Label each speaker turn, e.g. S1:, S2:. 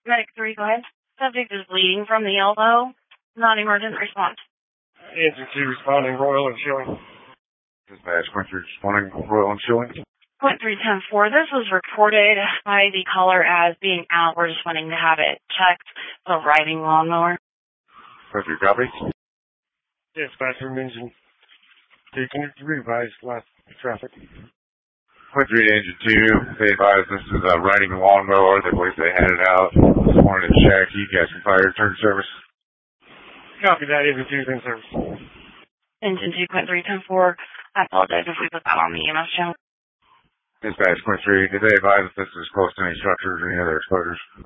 S1: Medic 3, go ahead. Subject is bleeding from the elbow. Non-emergent response.
S2: Agency responding, Royal and Schilling.
S3: Dispatch, Quincy responding, Royal and Schilling.
S1: Point 310-4, this was reported by the caller as being out. We're just wanting to have it checked. The riding lawnmower.
S3: Quincy, copy.
S2: Dispatch mentioned taking revise last traffic.
S3: Quincy, Engine 2, they advised this is a riding lawnmower. They believe they had it out this morning to check. You guys can fire return service.
S2: Copy that, Engine 2's in service.
S1: Engine 2, point 310-4. I apologize if we put that on the EMS channel.
S3: Dispatch, Quincy, did they advise if this is close to any structures or any other exposures?